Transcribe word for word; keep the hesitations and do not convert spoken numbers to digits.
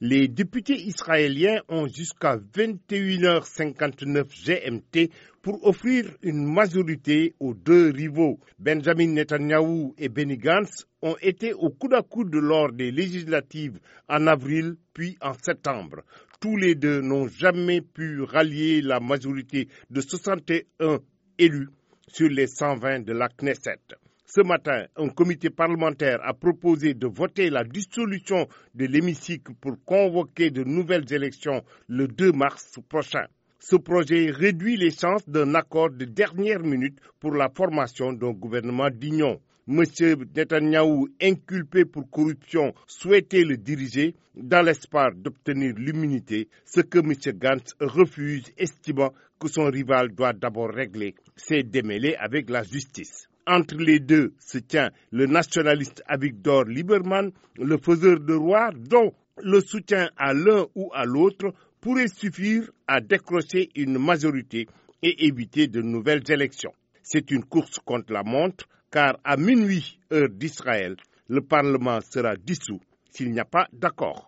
Les députés israéliens ont jusqu'à vingt et une heures cinquante-neuf G M T pour offrir une majorité aux deux rivaux. Benjamin Netanyahou et Benny Gantz ont été au coude à coude lors des législatives en avril puis en septembre. Tous les deux n'ont jamais pu rallier la majorité de soixante et un élus sur les cent vingt de la Knesset. Ce matin, un comité parlementaire a proposé de voter la dissolution de l'hémicycle pour convoquer de nouvelles élections le deux mars prochain. Ce projet réduit les chances d'un accord de dernière minute pour la formation d'un gouvernement d'union. M. Netanyahou, inculpé pour corruption, souhaitait le diriger dans l'espoir d'obtenir l'immunité, ce que M. Gantz refuse, estimant que son rival doit d'abord régler ses démêlés avec la justice. Entre les deux se tient le nationaliste Avigdor Lieberman, le faiseur de roi, dont le soutien à l'un ou à l'autre pourrait suffire à décrocher une majorité et éviter de nouvelles élections. C'est une course contre la montre, car à minuit, heure d'Israël, le Parlement sera dissous s'il n'y a pas d'accord.